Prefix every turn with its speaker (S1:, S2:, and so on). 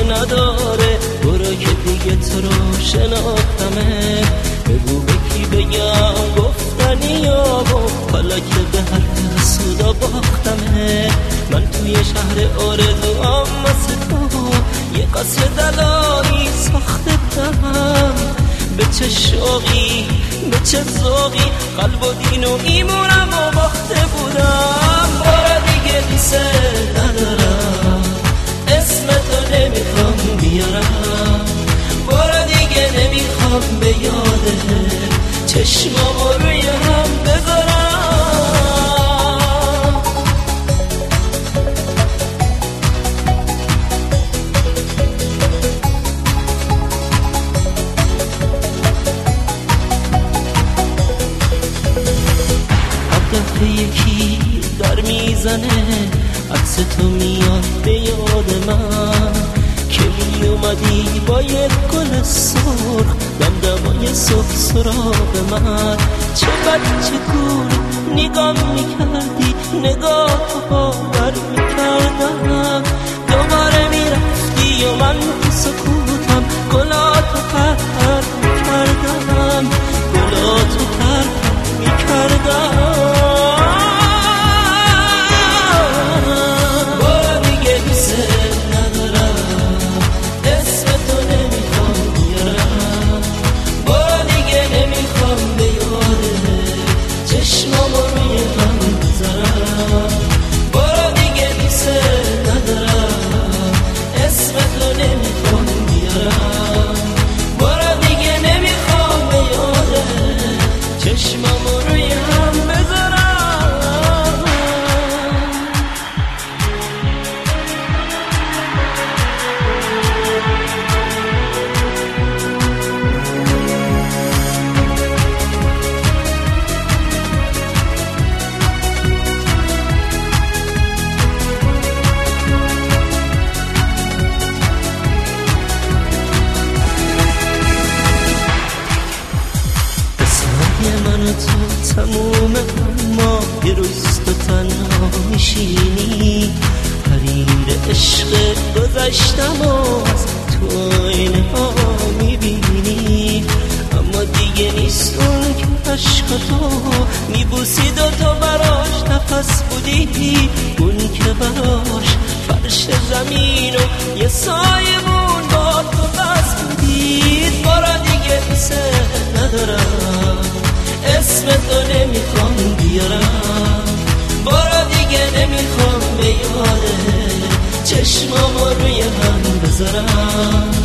S1: نداره. برو که دیگه تو رو شناختمه، بگو به کی بگم گفتنی یابو، حالا که به هر سودا باختمه. من توی شهر آرزوام واسه تو یه قصر دلایی ساخته بودم، به چه شوقی به چه ذوقی قلب و دین و ایمونم و باخته بودم. برو دیگه دوست ندارم، اسم تو نمیخوام بیارم. برو دیگه نمیخوام به یاده چشمامو روی هم بذارم. دفعه یکی در میزنه، عکس تو میاد به یاد من که می اومدی با یک گل سرخ دمدمای صبح سراغ من. چه بچه گل نگاه میکردی، نگاه باور میکردم. دوباره میرفتی و من تو سکوتم گلاتو پرپر میکردم، گلاتو پرپر میکردم. تو تمومه اما یه روز تو تنها میشینی، حریر عشق گذشتم و از تو اینها میبینی. اما دیگه نیست اون که عشقتو میبوسید و تو براش نفس بودی، اون که براش فرش زمین و یه سایمون با تو بس بودید. برا دیگه دوست ندارم، اسم تو نمیخوام بیارم. برو دیگه نمیخوام به یاده چشمامو روی هم بذارم.